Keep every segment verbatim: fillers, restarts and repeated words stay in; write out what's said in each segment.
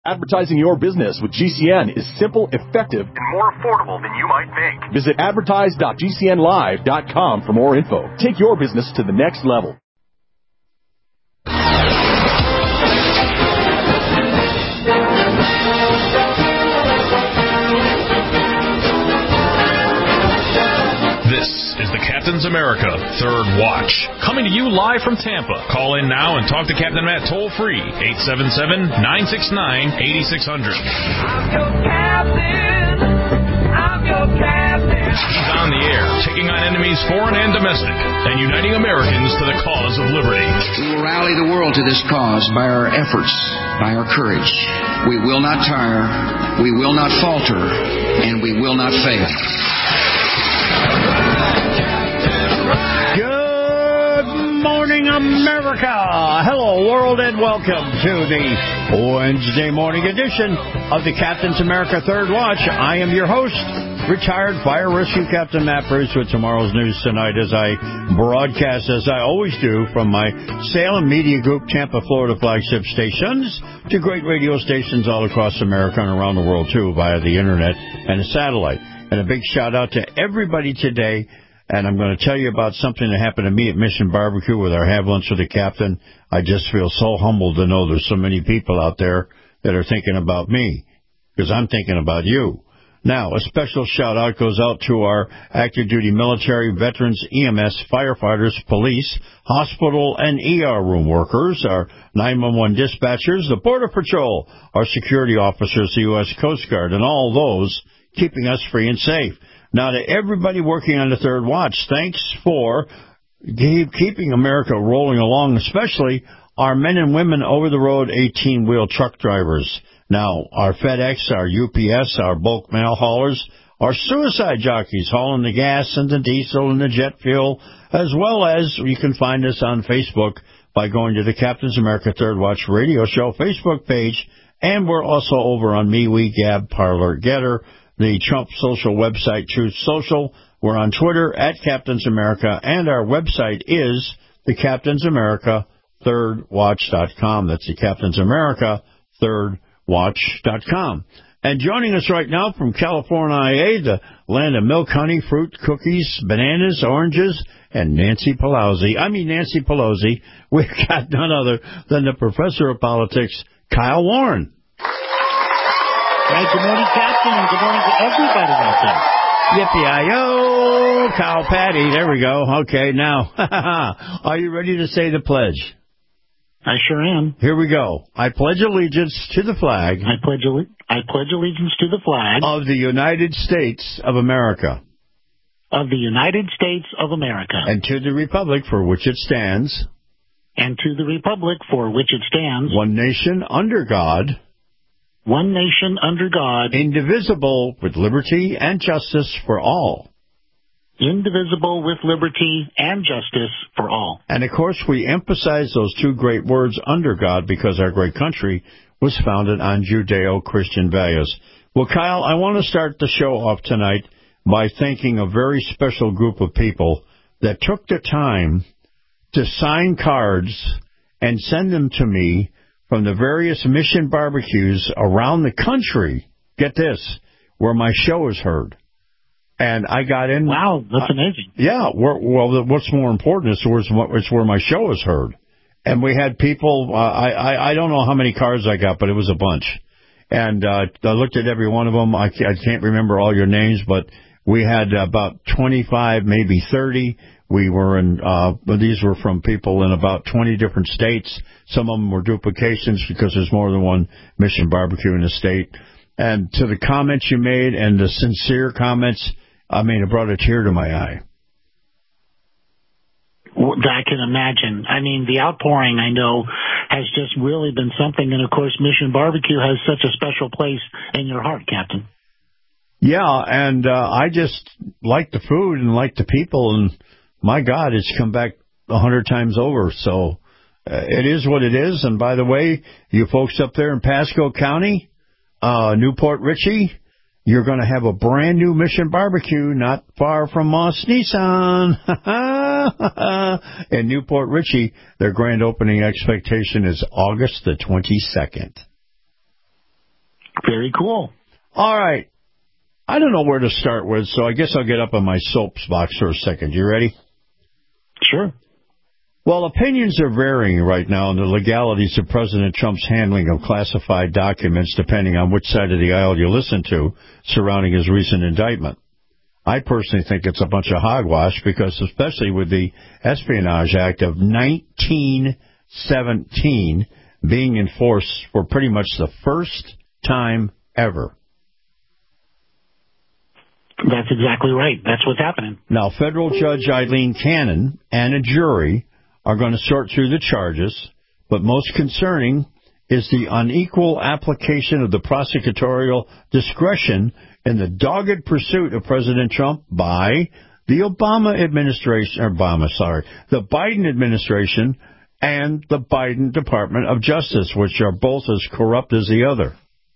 Advertising your business with G C N is simple, effective, and more affordable than you might think. Visit advertise dot g c n live dot com for more info. Take your business to the next level. This is the Captain's America Third Watch, coming to you live from Tampa. Call in now and talk to Captain Matt toll-free, eight seven seven, nine six nine, eight six zero zero. I'm your captain. I'm your captain. He's on the air, taking on enemies foreign and domestic, and uniting Americans to the cause of liberty. We will rally the world to this cause by our efforts, by our courage. We will not tire, we will not falter, and we will not fail. Good morning, America. Hello, world, and welcome to the Wednesday morning edition of the Captain's America Third Watch. I am your host, retired Fire Rescue Captain Matt Bruce, with tomorrow's news tonight as I broadcast, as I always do, from my Salem Media Group, Tampa, Florida flagship stations to great radio stations all across America and around the world, too, via the internet and a satellite. And a big shout-out to everybody today. And I'm going to tell you about something that happened to me at Mission Barbecue with our Have Lunch with the Captain. I just feel so humbled to know there's so many people out there that are thinking about me, because I'm thinking about you. Now, a special shout-out goes out to our active duty military, veterans, E M S, firefighters, police, hospital, and E R room workers, our nine one one dispatchers, the Border Patrol, our security officers, the U S Coast Guard, and all those keeping us free and safe. Now, to everybody working on the Third Watch, thanks for keeping America rolling along, especially our men and women over-the-road eighteen-wheel truck drivers. Now, our FedEx, our U P S, our bulk mail haulers, our suicide jockeys hauling the gas and the diesel and the jet fuel, as well as you can find us on Facebook by going to the Captain's America Third Watch radio show Facebook page, and we're also over on MeWe, Gab, Parler, Getter, the Trump social website, Truth Social. We're on Twitter at Captain's America, and our website is the Captain's America Third Watch dot com. That's the Captain's America Third Watch dot com. And joining us right now from California, the land of milk, honey, fruit, cookies, bananas, oranges, and Nancy Pelosi. I mean Nancy Pelosi. We've got none other than the professor of politics, Kyle Warren. Right, good morning, Captain, and good morning to everybody out there. Yippee-I-yo, Kyle Patty. There we go. Okay, now, are you ready to say the pledge? I sure am. Here we go. I pledge allegiance to the flag. I pledge, alle- I pledge allegiance to the flag of the United States of America. Of the United States of America. And to the republic for which it stands. And to the republic for which it stands. One nation under God. One nation under God. Indivisible, with liberty and justice for all. Indivisible, with liberty and justice for all. And, of course, we emphasize those two great words, under God, because our great country was founded on Judeo-Christian values. Well, Kyle, I want to start the show off tonight by thanking a very special group of people that took the time to sign cards and send them to me from the various mission barbecues around the country, get this, where my show is heard. And I got in. Wow, that's amazing. Uh, yeah, well, what's more important is where, it's where my show is heard. And we had people, uh, I, I, I don't know how many cards I got, but it was a bunch. And uh, I looked at every one of them. I, I can't remember all your names, but we had about twenty-five, maybe thirty. We were in, uh, these were from people in about twenty different states. Some of them were duplications because there's more than one Mission Barbecue in the state. And to the comments you made and the sincere comments, I mean, it brought a tear to my eye. I can imagine. I mean, the outpouring, I know, has just really been something. And, of course, Mission Barbecue has such a special place in your heart, Captain. Yeah, and uh, I just like the food and like the people, and my God, it's come back a hundred times over. So uh, it is what it is. And by the way, you folks up there in Pasco County, uh, Newport Richey, you're going to have a brand new Mission Barbecue not far from Moss Nissan. In Newport Richey, their grand opening expectation is August the twenty-second. Very cool. All right. I don't know where to start with, so I guess I'll get up on my soapbox for a second. You ready? Sure. Well, opinions are varying right now on the legalities of President Trump's handling of classified documents, depending on which side of the aisle you listen to, surrounding his recent indictment. I personally think it's a bunch of hogwash because, especially with the Espionage Act of nineteen seventeen being enforced for pretty much the first time ever. That's exactly right. That's what's happening. Now, federal judge Eileen Cannon and a jury are going to sort through the charges, but most concerning is the unequal application of the prosecutorial discretion in the dogged pursuit of President Trump by the Obama administration, or Obama, sorry, the Biden administration and the Biden Department of Justice, which are both as corrupt as the other.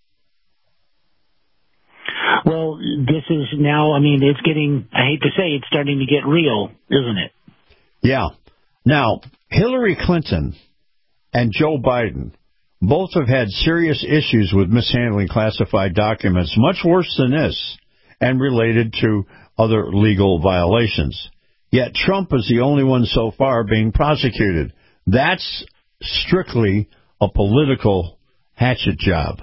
Well, this is now, I mean, it's getting, I hate to say, it's starting to get real, isn't it? Yeah. Now, Hillary Clinton and Joe Biden both have had serious issues with mishandling classified documents, much worse than this, and related to other legal violations. Yet Trump is the only one so far being prosecuted. That's strictly a political hatchet job.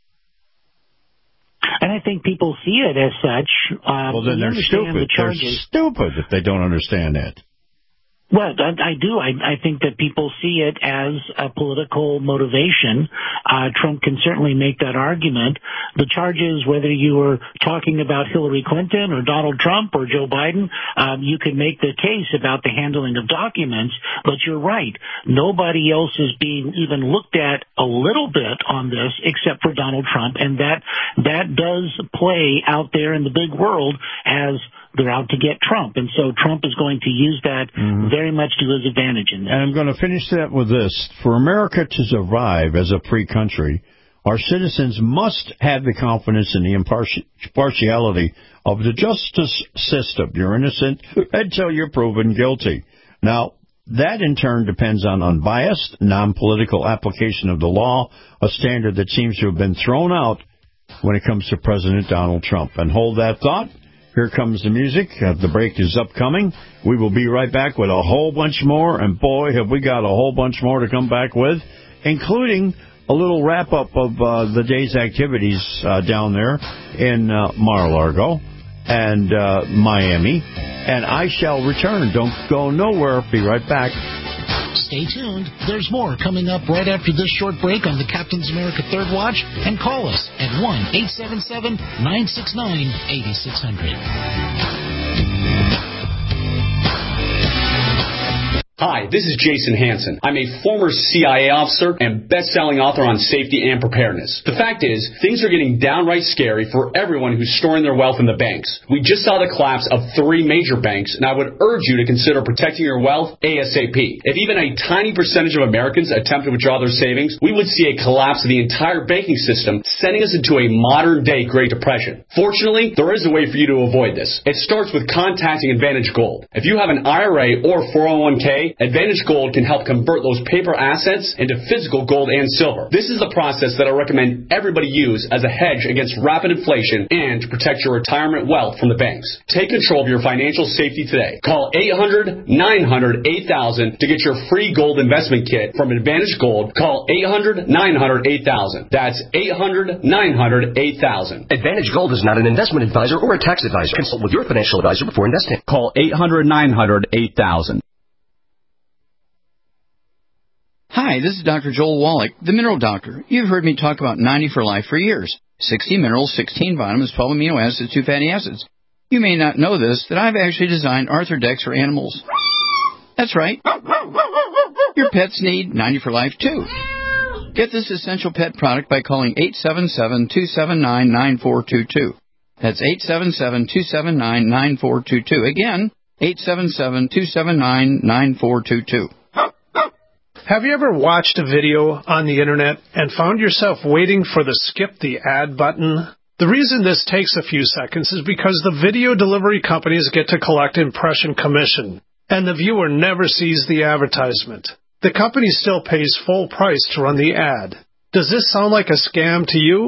And I think people see it as such. Um, well, then they're stupid. The they're stupid if they don't understand that. Well, I, I do. I, I think that people see it as a political motivation. Uh, Trump can certainly make that argument. The charges, whether you were talking about Hillary Clinton or Donald Trump or Joe Biden, um, you can make the case about the handling of documents, but you're right. Nobody else is being even looked at a little bit on this except for Donald Trump, and that that does play out there in the big world as they're out to get Trump. And so Trump is going to use that mm-hmm. very much to his advantage in this. And I'm going to finish that with this. For America to survive as a free country, our citizens must have the confidence in the impartiality of the justice system. You're innocent until you're proven guilty. Now, that in turn depends on unbiased, non-political application of the law, a standard that seems to have been thrown out when it comes to President Donald Trump. And hold that thought. Here comes the music. Uh, the break is upcoming. We will be right back with a whole bunch more, and boy, have we got a whole bunch more to come back with, including a little wrap-up of uh, the day's activities uh, down there in uh, Mar-a-Lago and uh, Miami. And I shall return. Don't go nowhere. Be right back. Stay tuned. There's more coming up right after this short break on the Captain's America Third Watch. And call us at one eight seven seven, nine six nine, eight six zero zero. Hi, this is Jason Hansen. I'm a former C I A officer and best-selling author on safety and preparedness. The fact is, things are getting downright scary for everyone who's storing their wealth in the banks. We just saw the collapse of three major banks, and I would urge you to consider protecting your wealth ASAP. If even a tiny percentage of Americans attempt to withdraw their savings, we would see a collapse of the entire banking system, sending us into a modern-day Great Depression. Fortunately, there is a way for you to avoid this. It starts with contacting Advantage Gold. If you have an I R A or four oh one k, Advantage Gold can help convert those paper assets into physical gold and silver. This is the process that I recommend everybody use as a hedge against rapid inflation and to protect your retirement wealth from the banks. Take control of your financial safety today. Call eight hundred, nine hundred, eight thousand to get your free gold investment kit from Advantage Gold. Call eight hundred, nine hundred, eight thousand. That's eight hundred, nine hundred, eight thousand. Advantage Gold is not an investment advisor or a tax advisor. Consult with your financial advisor before investing. Call eight hundred, nine hundred, eight thousand. Hi, this is Doctor Joel Wallach, the Mineral Doctor. You've heard me talk about ninety for Life for years. sixty minerals, sixteen vitamins, twelve amino acids, two fatty acids. You may not know this, that I've actually designed Arthrodex for animals. That's right. Your pets need ninety for Life, too. Get this essential pet product by calling eight seven seven, two seven nine, nine four two two. That's eight seven seven, two seven nine, nine four two two. Again, eight seven seven, two seven nine, nine four two two. Have you ever watched a video on the internet and found yourself waiting for the skip the ad button? The reason this takes a few seconds is because the video delivery companies get to collect impression commission, and the viewer never sees the advertisement. The company still pays full price to run the ad. Does this sound like a scam to you?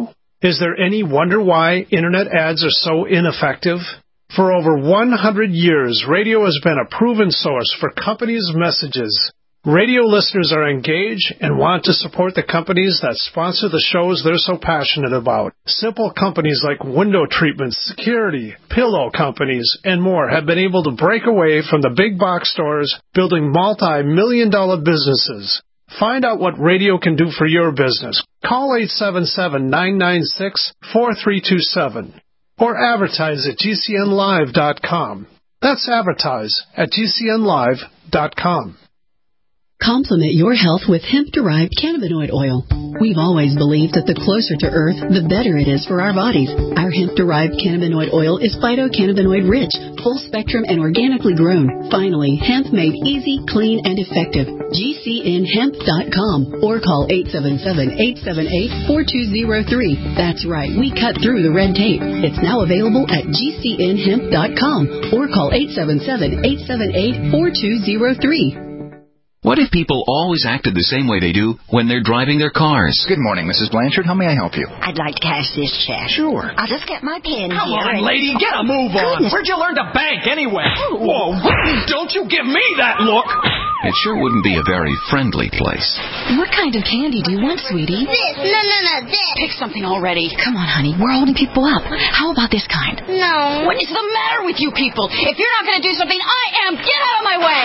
Is there any wonder why Internet ads are so ineffective? For over one hundred years, radio has been a proven source for companies' messages. Radio listeners are engaged and want to support the companies that sponsor the shows they're so passionate about. Simple companies like window treatments, security, pillow companies, and more have been able to break away from the big box stores, building multi-million dollar businesses. Find out what radio can do for your business. Call eight seven seven, nine nine six, four three two seven or advertise at G C N live dot com. That's advertise at G C N live dot com. Complement your health with hemp-derived cannabinoid oil. We've always believed that the closer to Earth, the better it is for our bodies. Our hemp-derived cannabinoid oil is phytocannabinoid-rich, full-spectrum, and organically grown. Finally, hemp made easy, clean, and effective. G C N hemp dot com or call eight seven seven, eight seven eight, four two zero three. That's right, we cut through the red tape. It's now available at G C N hemp dot com or call eight seven seven, eight seven eight, four two zero three. What if people always acted the same way they do when they're driving their cars? Good morning, Missus Blanchard. How may I help you? I'd like to cash this check. Sure. I'll just get my pen Come here. on, and... lady, get a move on. Goodness. Where'd you learn to bank anyway? Whoa, don't you give me that look. It sure wouldn't be a very friendly place. What kind of candy do you want, sweetie? This. No, no, no, this. Pick something already. Come on, honey. We're holding people up. How about this kind? No. What is the matter with you people? If you're not going to do something, I am. Get out of my way.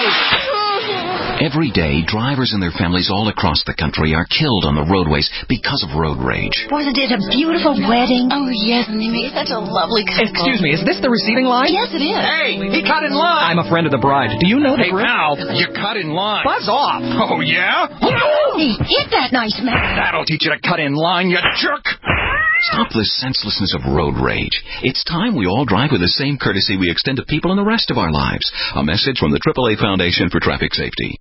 Every day, drivers and their families all across the country are killed on the roadways because of road rage. Wasn't it a beautiful wedding? Oh, yes, and they made such a lovely couple. Excuse me, is this the receiving line? Yes, it is. Hey, he cut in line. I'm a friend of the bride. Do you know the Hey, group? pal, you cut in line. Buzz off. Oh, yeah? Hey, hit that nice man. That'll teach you to cut in line, you jerk. Stop the senselessness of road rage. It's time we all drive with the same courtesy we extend to people in the rest of our lives. A message from the triple A Foundation for Traffic Safety.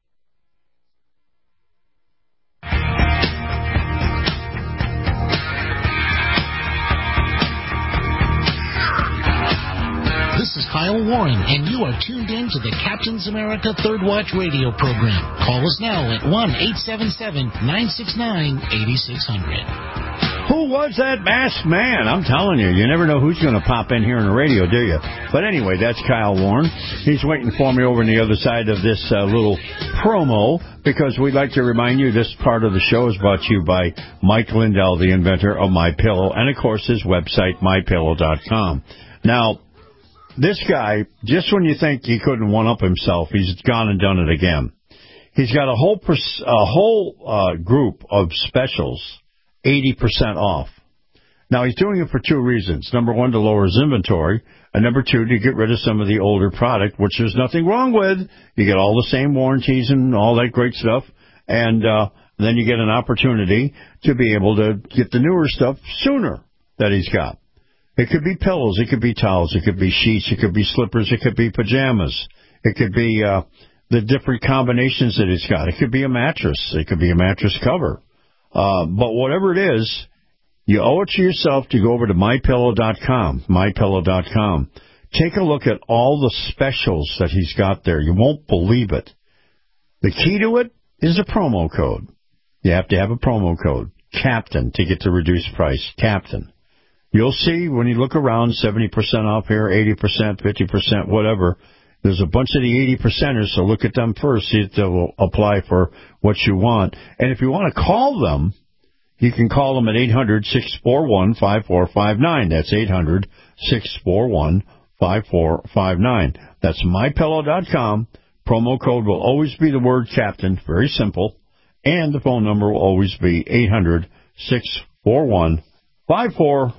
This is Kyle Warren, and you are tuned in to the Captain's America Third Watch radio program. Call us now at one eight seven seven, nine six nine, eight six zero zero. Who was that masked man? I'm telling you, you never know who's going to pop in here on the radio, do you? But anyway, that's Kyle Warren. He's waiting for me over on the other side of this uh, little promo, because we'd like to remind you this part of the show is brought to you by Mike Lindell, the inventor of MyPillow, and, of course, his website, my pillow dot com. Now, this guy, just when you think he couldn't one-up himself, he's gone and done it again. He's got a whole pers- a whole uh, group of specials, eighty percent off. Now, he's doing it for two reasons. Number one, to lower his inventory, and number two, to get rid of some of the older product, which there's nothing wrong with. You get all the same warranties and all that great stuff, and uh, then you get an opportunity to be able to get the newer stuff sooner that he's got. It could be pillows, it could be towels, it could be sheets, it could be slippers, it could be pajamas, it could be uh, the different combinations that it's got. It could be a mattress, it could be a mattress cover. Uh, but whatever it is, you owe it to yourself to go over to my pillow dot com, my pillow dot com. Take a look at all the specials that he's got there. You won't believe it. The key to it is a promo code. You have to have a promo code, Captain, to get the reduced price, Captain. You'll see when you look around, seventy percent off here, eighty percent, fifty percent, whatever. There's a bunch of the eighty percenters, so look at them first, see if they'll apply for what you want. And if you want to call them, you can call them at eight hundred, six four one, five four five nine. That's eight hundred, six four one, five four five nine. That's my pillow dot com. Promo code will always be the word Captain, very simple. And the phone number will always be eight hundred, six four one, five four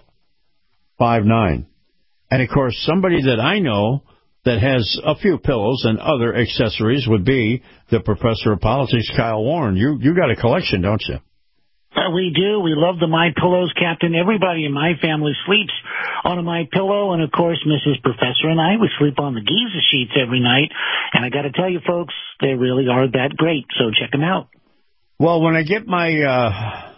five nine. And, of course, somebody that I know that has a few pillows and other accessories would be the Professor of Politics, Kyle Warren. You you got a collection, don't you? Uh, we do. We love the My Pillows, Captain. Everybody in my family sleeps on a My Pillow, and of course, Missus Professor and I, we sleep on the Giza sheets every night. And I got to tell you, folks, they really are that great. So check them out. Well, when I get my, uh,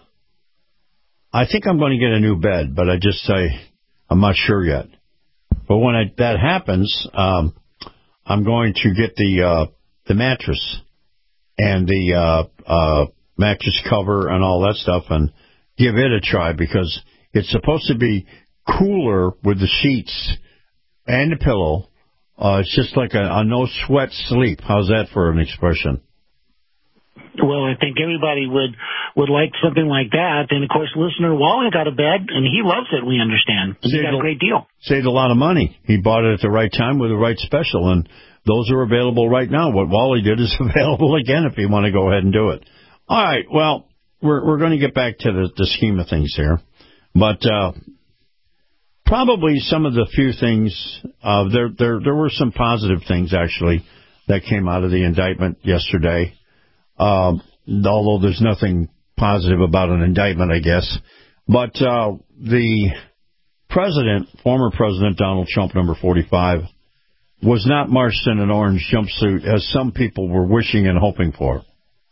I think I'm going to get a new bed, but I just say I'm not sure yet. But when I, that happens, um, I'm going to get the uh, the mattress and the uh, uh, mattress cover and all that stuff and give it a try, because It's supposed to be cooler with the sheets and the pillow. Uh, it's just like a, a no-sweat sleep. How's that for an expression? Well, I think everybody would would like something like that. And, of course, listener Wally got a bed, and he loves it, we understand. He got a great deal. Saved a lot of money. He bought it at the right time with the right special, and those are available right now. What Wally did is available again if you want to go ahead and do it. All right, well, we're we're going to get back to the, the scheme of things here. But uh, probably some of the few things, uh, there, there, there were some positive things, actually, that came out of the indictment yesterday. Um, although there's nothing positive about an indictment, I guess. But uh, the president, former President Donald Trump, number forty-five, was not marched in an orange jumpsuit as some people were wishing and hoping for.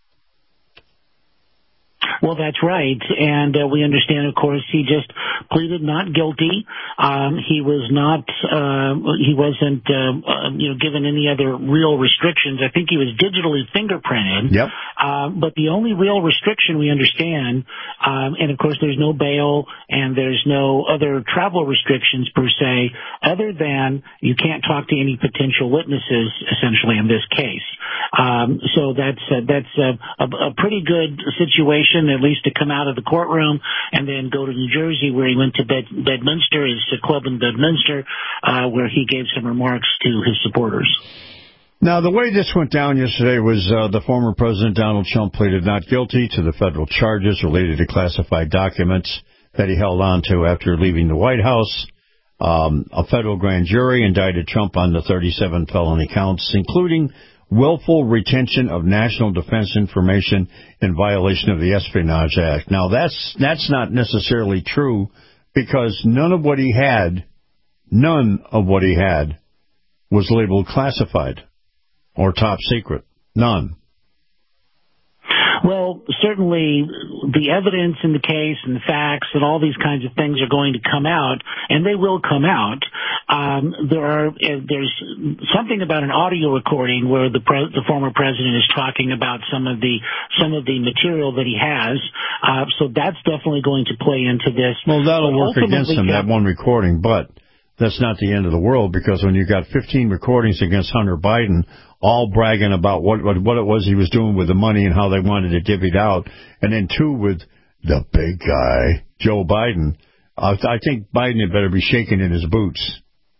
Well, that's right, and uh, we understand, of course, he just pleaded not guilty. Um, he was not, uh, he wasn't, uh, uh, you know, given any other real restrictions. I think he was digitally fingerprinted. Yep. Uh, but the only real restriction we understand, um, and of course, there's no bail and there's no other travel restrictions per se, other than you can't talk to any potential witnesses, essentially, in this case. Um, so that's uh, that's a, a, a pretty good situation, at least to come out of the courtroom and then go to New Jersey, where he went to Bed, Bedminster, his club in Bedminster, uh, where he gave some remarks to his supporters. Now, the way this went down yesterday was uh, the former President Donald Trump pleaded not guilty to the federal charges related to classified documents that he held on to after leaving the White House. Um, a federal grand jury indicted Trump on the thirty-seven felony counts, including willful retention of national defense information in violation of the Espionage Act. Now, that's that's not necessarily true, because none of what he had, none of what he had was labeled classified or top secret. None. Well, certainly the evidence in the case and the facts and all these kinds of things are going to come out, and they will come out. Um, there are there's something about an audio recording where the pre- the former president is talking about some of the some of the material that he has. Uh, so that's definitely going to play into this. Well, that'll but work against him, that one recording, but that's not the end of the world, because when you got fifteen recordings against Hunter Biden, all bragging about what, what what it was he was doing with the money and how they wanted it divvied out, and then two with the big guy, Joe Biden, uh, I think Biden had better be shaking in his boots.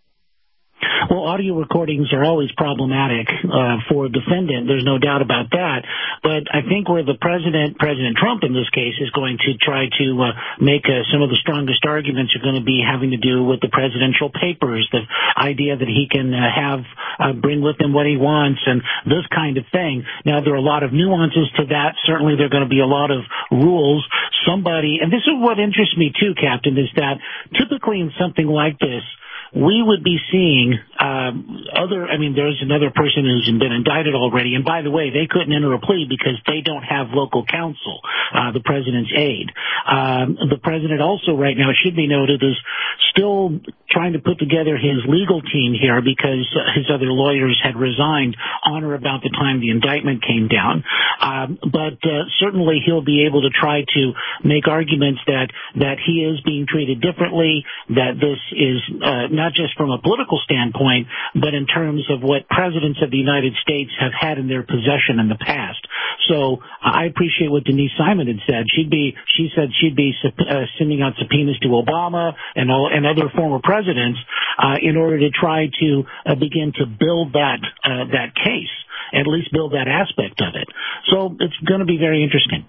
Well, audio recordings are always problematic uh, for a defendant. There's no doubt about that. But I think where the president, President Trump in this case, is going to try to uh, make uh, some of the strongest arguments are going to be having to do with the presidential papers, the idea that he can uh, have uh, bring with him what he wants and this kind of thing. Now, there are a lot of nuances to that. Certainly, there are going to be a lot of rules. Somebody, and this is what interests me too, Captain, is that typically in something like this, we would be seeing um, other, I mean, there's another person who's been indicted already, and by the way, they couldn't enter a plea because they don't have local counsel, uh, the president's aide. Um, the president also right now, it should be noted, is still trying to put together his legal team here because his other lawyers had resigned on or about the time the indictment came down. Um, but uh, certainly he'll be able to try to make arguments that, that he is being treated differently, that this is uh, not just from a political standpoint, but in terms of what presidents of the United States have had in their possession in the past. So uh, I appreciate what Denise Simon had said. She'd be, she said she'd be uh, sending out subpoenas to Obama and all, and other former presidents uh, in order to try to uh, begin to build that uh, that case, at least build that aspect of it. So it's going to be very interesting.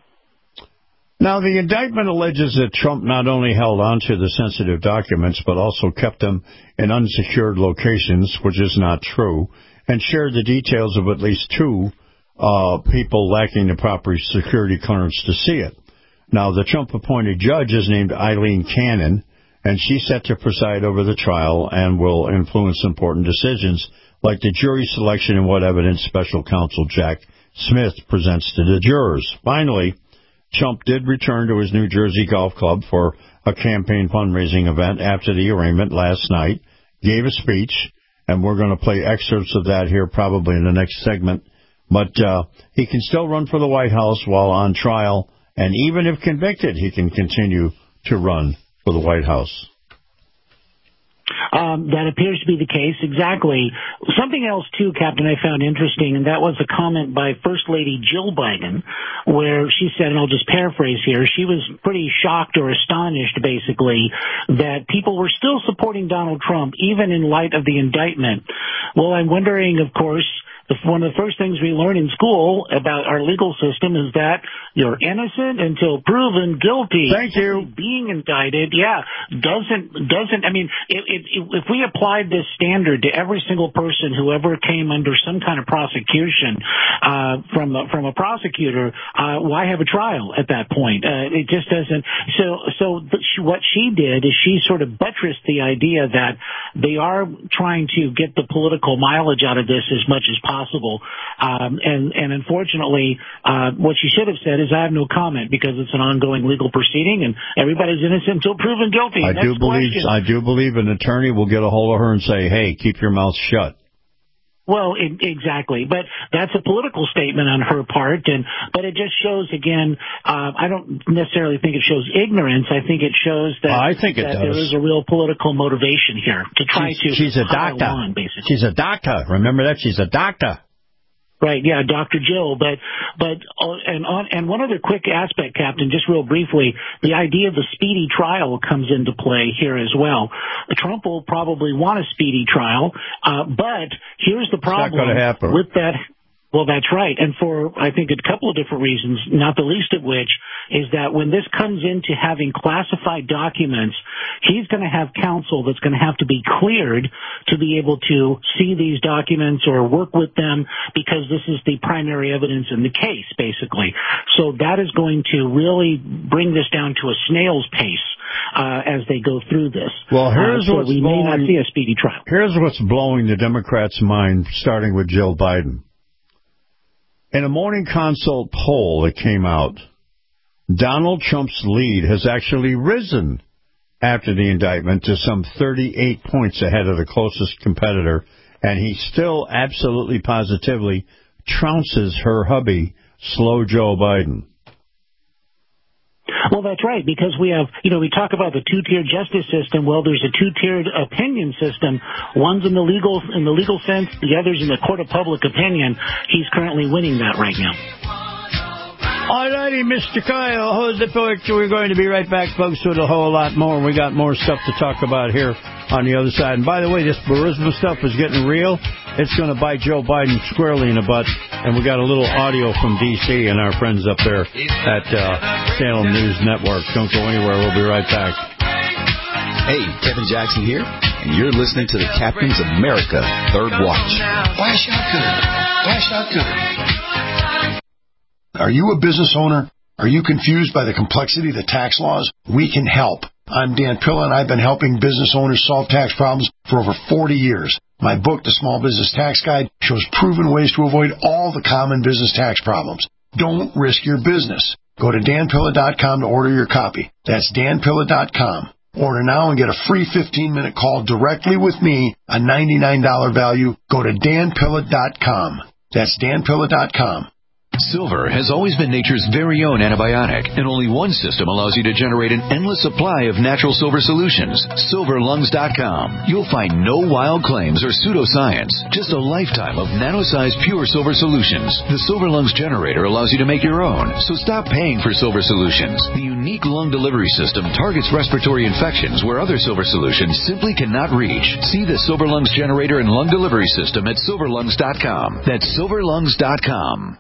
Now, the indictment alleges that Trump not only held onto the sensitive documents, but also kept them in unsecured locations, which is not true, and shared the details of at least two uh, people lacking the proper security clearance to see it. Now, the Trump-appointed judge is named Eileen Cannon, and she's set to preside over the trial and will influence important decisions like the jury selection and what evidence special counsel Jack Smith presents to the jurors. Finally, Trump did return to his New Jersey golf club for a campaign fundraising event after the arraignment last night, gave a speech, and we're going to play excerpts of that here probably in the next segment. But uh, he can still run for the White House while on trial, and even if convicted, he can continue to run for the White House. Um, that appears to be the case, exactly. Something else, too, Captain, I found interesting, and that was a comment by First Lady Jill Biden, where she said, and I'll just paraphrase here, she was pretty shocked or astonished, basically, that people were still supporting Donald Trump, even in light of the indictment. Well, I'm wondering, of course, one of the first things we learn in school about our legal system is that you're innocent until proven guilty. Thank you. Being indicted, yeah, doesn't, doesn't, I mean, if, if, if we applied this standard to every single person who ever came under some kind of prosecution uh, from, a, from a prosecutor, uh, why have a trial at that point? Uh, it just doesn't. So, so what she did is she sort of buttressed the idea that they are trying to get the political mileage out of this as much as possible. Possible. Um, and, and unfortunately, uh, what she should have said is I have no comment because it's an ongoing legal proceeding and everybody's innocent until proven guilty. I Next do believe question. I do believe an attorney will get a hold of her and say, hey, keep your mouth shut. Well, it, exactly, but that's a political statement on her part, and but it just shows again. Uh, I don't necessarily think it shows ignorance. I think it shows that, I think it that does. there is a real political motivation here to try she's, to. She's a pile doctor. On, basically. She's a doctor. Remember that? She's a doctor. Right, yeah, Doctor Jill, but but uh, and on and one other quick aspect, Captain, just real briefly, the idea of the speedy trial comes into play here as well. Trump will probably want a speedy trial, uh, but here's the problem it's not gonna happen. with that. Well, that's right. And for, I think, a couple of different reasons, not the least of which is that when this comes into having classified documents, he's going to have counsel that's going to have to be cleared to be able to see these documents or work with them because this is the primary evidence in the case, basically. So that is going to really bring this down to a snail's pace uh, as they go through this. Well, here's uh, so what's we blowing, may not see a speedy trial. Here's what's blowing the Democrats' mind, starting with Jill Biden. In a morning consult poll that came out, Donald Trump's lead has actually risen after the indictment to some thirty-eight points ahead of the closest competitor, and he still absolutely positively trounces her hubby, slow Joe Biden. Well, that's right, because we have, you know, we talk about the two-tiered justice system. Well, there's a two-tiered opinion system. One's in the legal in the legal sense, the other's in the court of public opinion. He's currently winning that right now. All righty, Mister Kyle, hold the fort. We're going to be right back, folks, with a whole lot more. We got more stuff to talk about here on the other side. And by the way, this Burisma stuff is getting real. It's going to bite Joe Biden squarely in the butt. And we got a little audio from D C and our friends up there at uh, Salem News Network. Don't go anywhere. We'll be right back. Hey, Kevin Jackson here, and you're listening to the Captain's America Third Watch. Why shotgun? Why shotgun? Are you a business owner? Are you confused by the complexity of the tax laws? We can help. I'm Dan Pilla, and I've been helping business owners solve tax problems for over forty years. My book, The Small Business Tax Guide, shows proven ways to avoid all the common business tax problems. Don't risk your business. Go to dan pilla dot com to order your copy. That's dan pilla dot com. Order now and get a free fifteen-minute call directly with me, a ninety-nine dollars value. Go to dan pilla dot com. That's dan pilla dot com. Silver has always been nature's very own antibiotic, and only one system allows you to generate an endless supply of natural silver solutions. silver lungs dot com. You'll find no wild claims or pseudoscience, just a lifetime of nano-sized pure silver solutions. The Silver Lungs generator allows you to make your own, so stop paying for silver solutions. The unique lung delivery system targets respiratory infections where other silver solutions simply cannot reach. See the Silver Lungs generator and lung delivery system at silver lungs dot com. That's silver lungs dot com.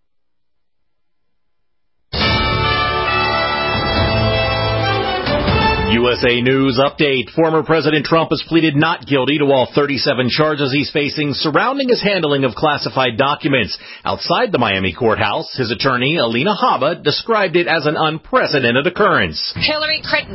U S A News Update. Former President Trump has pleaded not guilty to all thirty-seven charges he's facing surrounding his handling of classified documents. Outside the Miami courthouse, his attorney, Alina Habba, described it as an unprecedented occurrence. Hillary Clinton,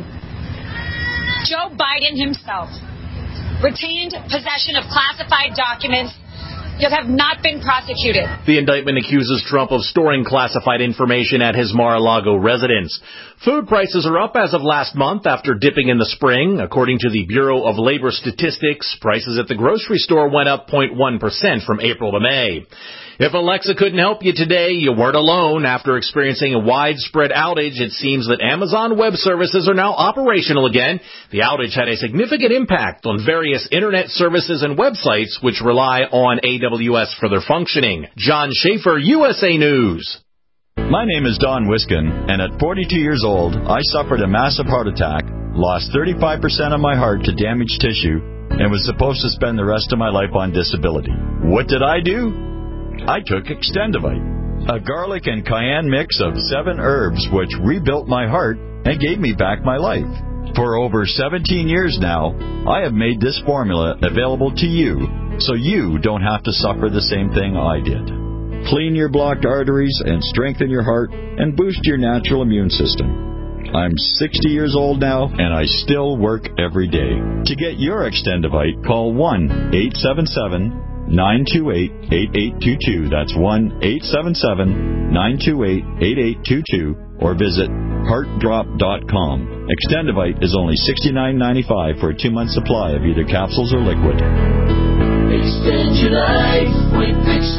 Joe Biden himself, retained possession of classified documents yet have not been prosecuted. The indictment accuses Trump of storing classified information at his Mar-a-Lago residence. Food prices are up as of last month after dipping in the spring. According to the Bureau of Labor Statistics, prices at the grocery store went up zero point one percent from April to May. If Alexa couldn't help you today, you weren't alone. After experiencing a widespread outage, it seems that Amazon Web Services are now operational again. The outage had a significant impact on various internet services and websites which rely on A W S for their functioning. John Schaefer, U S A News. My name is Don Wiskin, and at forty-two years old, I suffered a massive heart attack, lost thirty-five percent of my heart to damaged tissue, and was supposed to spend the rest of my life on disability. What did I do? I took Extendivite, a garlic and cayenne mix of seven herbs which rebuilt my heart and gave me back my life. For over seventeen years now, I have made this formula available to you so you don't have to suffer the same thing I did. Clean your blocked arteries and strengthen your heart and boost your natural immune system. I'm sixty years old now, and I still work every day. To get your Extendivite, call one eight seven seven, nine two eight, eight eight two two. That's one eight seven seven, nine two eight, eight eight two two, or visit heart drop dot com. Extendivite is only sixty-nine ninety-five for a two-month supply of either capsules or liquid. Extend your life with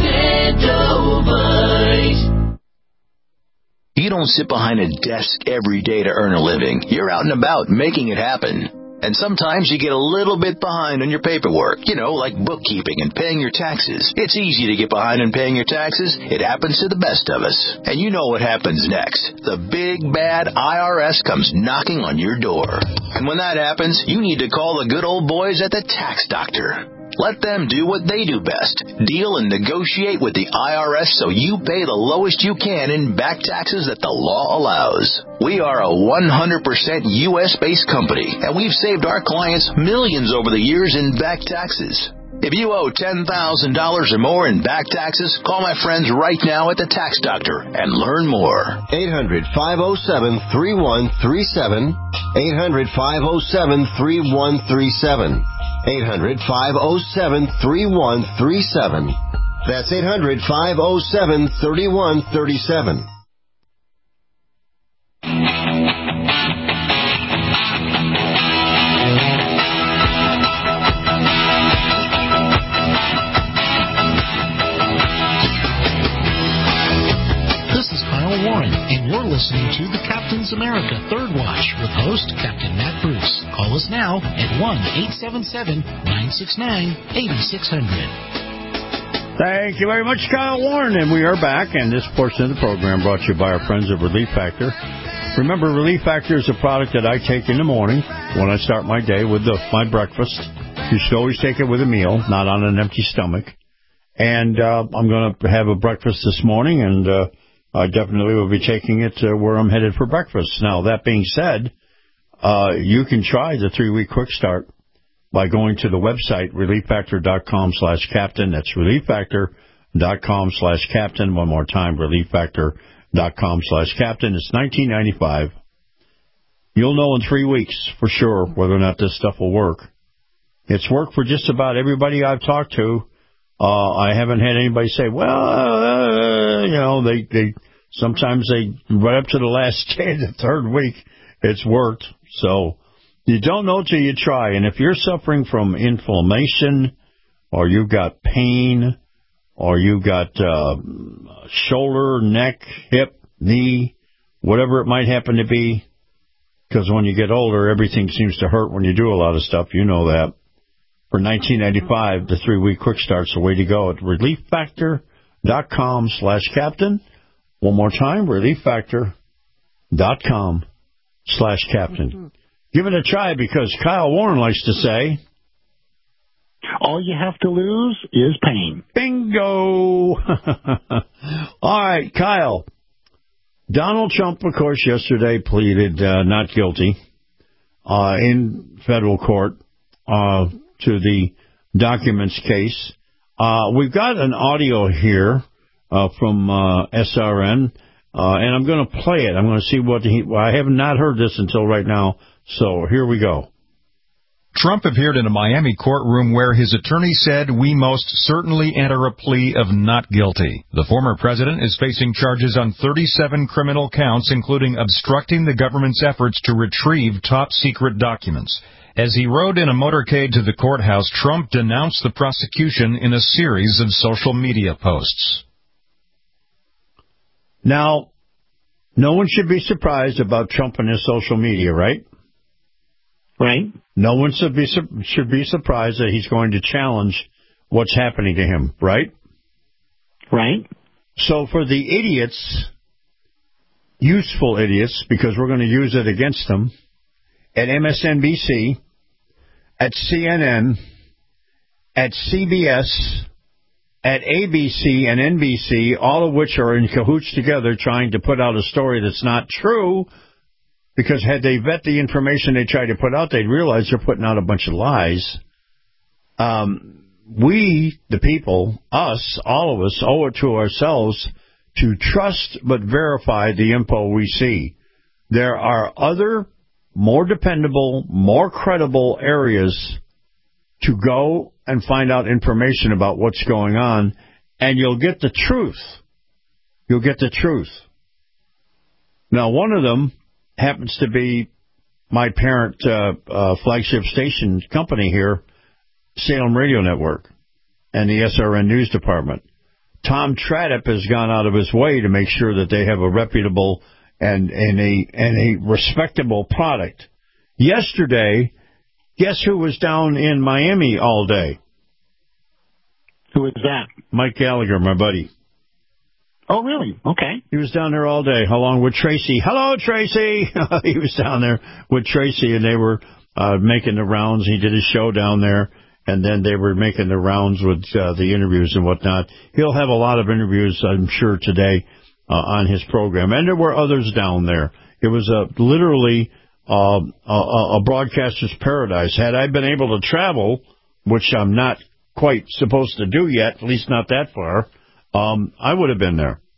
Extendivite. You don't sit behind a desk every day to earn a living. You're out and about making it happen. And sometimes you get a little bit behind on your paperwork, you know, like bookkeeping and paying your taxes. It's easy to get behind on paying your taxes. It happens to the best of us. And you know what happens next. The big, bad I R S comes knocking on your door. And when that happens, you need to call the good old boys at the Tax Doctor. Let them do what they do best. Deal and negotiate with the I R S so you pay the lowest you can in back taxes that the law allows. We are a one hundred percent U S-based company, and we've saved our clients millions over the years in back taxes. If you owe ten thousand dollars or more in back taxes, call my friends right now at the Tax Doctor and learn more. eight hundred, five oh seven, three one three seven. eight hundred, five oh seven, three one three seven. eight hundred, five oh seven, three one three seven. That's eight hundred, five oh seven, three one three seven. This is Kyle Warren, and you're listening to the Captain's America Third Watch with host Captain Matt Bruce. Call us now at one eight seven seven, nine six nine, eight six zero zero. Thank you very much, Kyle Warren. And we are back, and this portion of the program brought to you by our friends at Relief Factor. Remember, Relief Factor is a product that I take in the morning when I start my day with the, my breakfast. You should always take it with a meal, not on an empty stomach. And uh, I'm going to have a breakfast this morning, and uh, I definitely will be taking it uh, where I'm headed for breakfast. Now, that being said, uh, you can try the three-week quick start by going to the website, relief factor dot com slash captain. That's relief factor dot com slash captain. One more time, relief factor dot com slash captain. It's nineteen ninety-five. You'll know in three weeks for sure whether or not this stuff will work. It's worked for just about everybody I've talked to. Uh, I haven't had anybody say, well, uh, you know, they, they sometimes they right up to the last day, the third week, it's worked. So you don't know till you try. And if you're suffering from inflammation, or you've got pain, or you've got uh, shoulder, neck, hip, knee, whatever it might happen to be, because when you get older, everything seems to hurt when you do a lot of stuff. You know that. For nineteen ninety-five, the three-week quick start's the way to go at relief factor dot com slash captain. One more time, relief factor dot com slash captain. Give it a try, because Kyle Warren likes to say, all you have to lose is pain. Bingo! All right, Kyle. Donald Trump, of course, yesterday pleaded uh, not guilty uh, in federal court uh, to the documents case. Uh, we've got an audio here uh, from uh, S R N, uh, and I'm going to play it. I'm going to see what he... Well, I have not heard this until right now, so here we go. Trump appeared in a Miami courtroom where his attorney said, "We most certainly enter a plea of not guilty." The former president is facing charges on thirty-seven criminal counts, including obstructing the government's efforts to retrieve top-secret documents. As he rode in a motorcade to the courthouse, Trump denounced the prosecution in a series of social media posts. Now, no one should be surprised about Trump and his social media, right? Right. No one should be should be surprised that he's going to challenge what's happening to him, right? Right. So for the idiots, useful idiots, because we're going to use it against them, at M S N B C, at C N N, at C B S, at A B C and N B C, all of which are in cahoots together trying to put out a story that's not true, because had they vet the information they try to put out, they'd realize they're putting out a bunch of lies. Um, we, the people, us, all of us, owe it to ourselves to trust but verify the info we see. There are other, more dependable, more credible areas to go and find out information about what's going on, and you'll get the truth. You'll get the truth. Now, one of them happens to be my parent uh, uh, flagship station company here, Salem Radio Network, and the S R N News Department. Tom Tradip has gone out of his way to make sure that they have a reputable and, and a and a respectable product. Yesterday, guess who was down in Miami all day? Who was that? Mike Gallagher, my buddy. Oh, really? Okay. He was down there all day, along with Tracy. Hello, Tracy! He was down there with Tracy, and they were uh, making the rounds. He did his show down there, and then they were making the rounds with uh, the interviews and whatnot. He'll have a lot of interviews, I'm sure, today uh, on his program. And there were others down there. It was a, literally uh, a, a broadcaster's paradise. Had I been able to travel, which I'm not quite supposed to do yet, at least not that far, Um, I would have been there.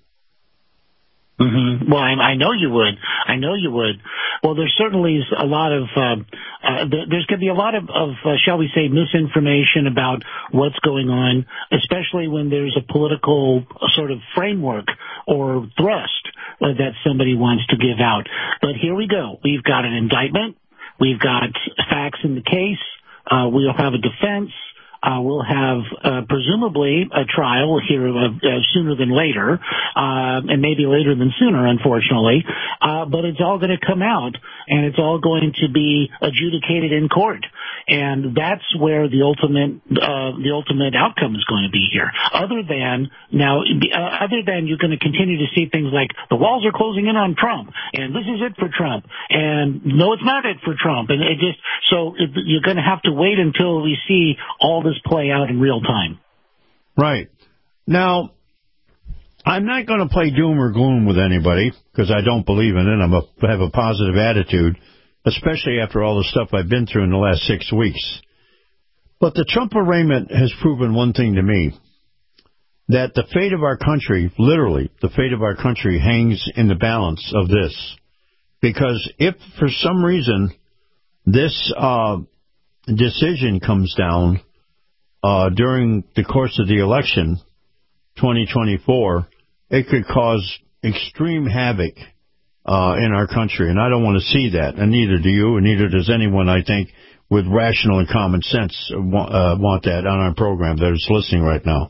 Mm-hmm. Well, I, I know you would. I know you would. Well, there's certainly a lot of, uh, uh, there's going to be a lot of, of uh, shall we say, misinformation about what's going on, especially when there's a political sort of framework or thrust uh, that somebody wants to give out. But here we go. We've got an indictment. We've got facts in the case. Uh, we'll have a defense. Uh, we'll have uh, presumably a trial here uh, uh, sooner than later, uh, and maybe later than sooner, unfortunately. Uh, but it's all going to come out, and it's all going to be adjudicated in court, and that's where the ultimate uh, the ultimate outcome is going to be here. Other than now, uh, other than you're going to continue to see things like the walls are closing in on Trump, and this is it for Trump, and no, it's not it for Trump, and it just so it, you're going to have to wait until we see all this play out in real time. Right. Now, I'm not going to play doom or gloom with anybody because I don't believe in it. I'm a, I have a positive attitude, especially after all the stuff I've been through in the last six weeks. But the Trump arraignment has proven one thing to me, that the fate of our country, literally, the fate of our country hangs in the balance of this. Because if for some reason this uh, decision comes down Uh, during the course of the election, twenty twenty-four, it could cause extreme havoc uh, in our country, and I don't want to see that, and neither do you, and neither does anyone, I think, with rational and common sense want, uh, want that on our program that is listening right now.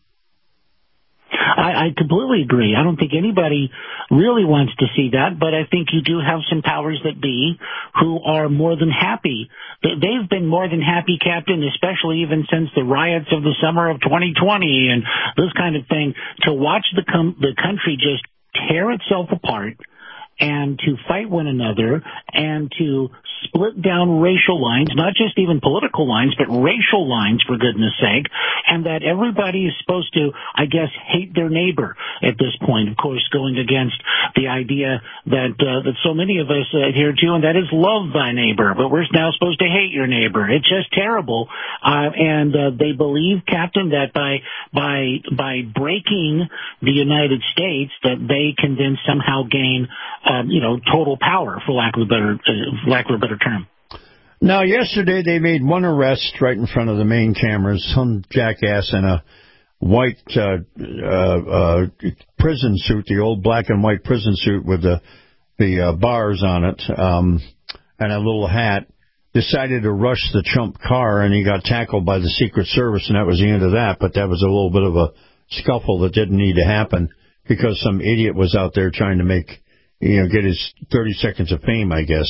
I, I completely agree. I don't think anybody really wants to see that, but I think you do have some powers that be who are more than happy. They've been more than happy, Captain, especially even since the riots of the summer of twenty twenty and this kind of thing, to watch the com- the country just tear itself apart and to fight one another and to split down racial lines, not just even political lines, but racial lines, for goodness sake, and that everybody is supposed to, I guess, hate their neighbor at this point, of course, going against the idea that uh, that so many of us adhere to, and that is love thy neighbor, but we're now supposed to hate your neighbor. It's just terrible. Uh, and uh, they believe, Captain, that by by by breaking the United States, that they can then somehow gain Um, you know, total power, for lack of a better, uh, lack of a better term. Now, yesterday they made one arrest right in front of the main cameras. Some jackass in a white uh, uh, uh, prison suit, the old black and white prison suit with the the uh, bars on it, um, and a little hat, decided to rush the Trump car, and he got tackled by the Secret Service, and that was the end of that. But that was a little bit of a scuffle that didn't need to happen because some idiot was out there trying to make, you know, get his thirty seconds of fame, I guess.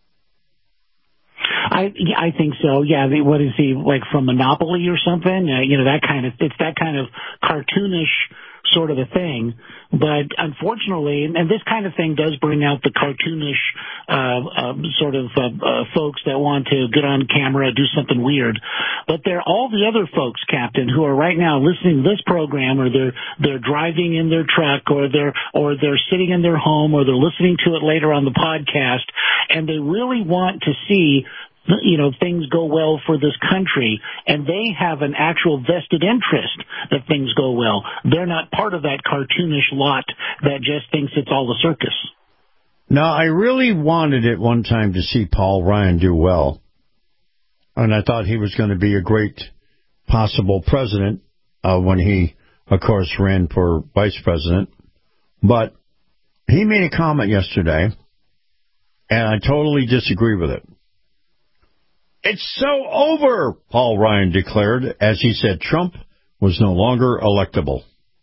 I I think so. Yeah. The, what is he, like from Monopoly or something? Uh, you know, that kind of, it's that kind of cartoonish sort of a thing. But unfortunately, and this kind of thing does bring out the cartoonish uh, uh, sort of uh, uh, folks that want to get on camera, do something weird. But there are all the other folks, Captain, who are right now listening to this program, or they're they're driving in their truck, or they're or they're sitting in their home, or they're listening to it later on the podcast, and they really want to see, you know, things go well for this country, and they have an actual vested interest that things go well. They're not part of that cartoonish lot that just thinks it's all a circus. Now, I really wanted at one time to see Paul Ryan do well, and I thought he was going to be a great possible president uh, when he, of course, ran for vice president. But he made a comment yesterday, and I totally disagree with it. It's so over, Paul Ryan declared, as he said Trump was no longer electable.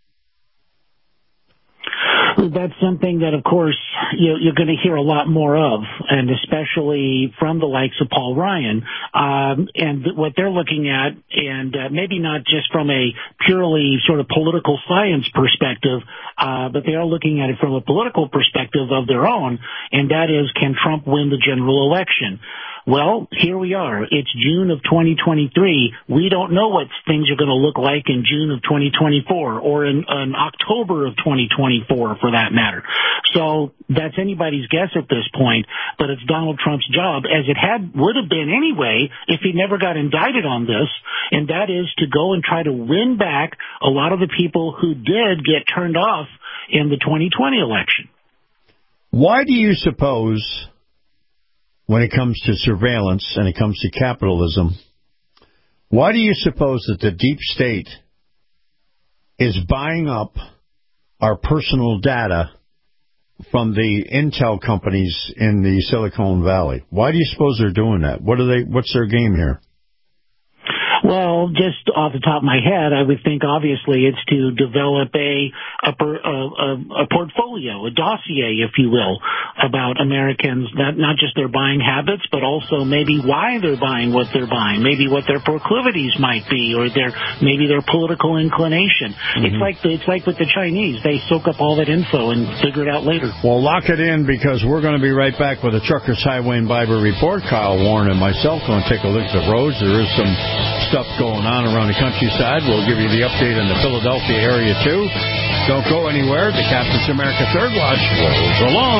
That's something that, of course, you, you're going to hear a lot more of, and especially from the likes of Paul Ryan. Um, and what they're looking at, and uh, maybe not just from a purely sort of political science perspective, uh, but they are looking at it from a political perspective of their own, and that is, can Trump win the general election? Well, here we are. It's June of twenty twenty-three. We don't know what things are going to look like in June of twenty twenty-four, or in, in October of twenty twenty-four, for that matter. So that's anybody's guess at this point, but it's Donald Trump's job, as it had would have been anyway if he never got indicted on this, and that is to go and try to win back a lot of the people who did get turned off in the twenty twenty election. Why do you suppose, when it comes to surveillance and it comes to capitalism, why do you suppose that the deep state is buying up our personal data from the intel companies in the Silicon Valley? Why do you suppose they're doing that? What are they? What's their game here? Well, just off the top of my head, I would think obviously it's to develop a a, a, a portfolio, a dossier, if you will, about Americans, not, not just their buying habits, but also maybe why they're buying what they're buying, maybe what their proclivities might be, or their maybe their political inclination. Mm-hmm. It's like the, it's like with the Chinese. They soak up all that info and figure it out later. Well, lock it in, because we're going to be right back with a Truckers Highway and Bible Report. Kyle Warren and myself going to take a look at the roads. There is some stuff going on around the countryside. We'll give you the update in the Philadelphia area, too. Don't go anywhere. The Captain's America Third Watch rolls along.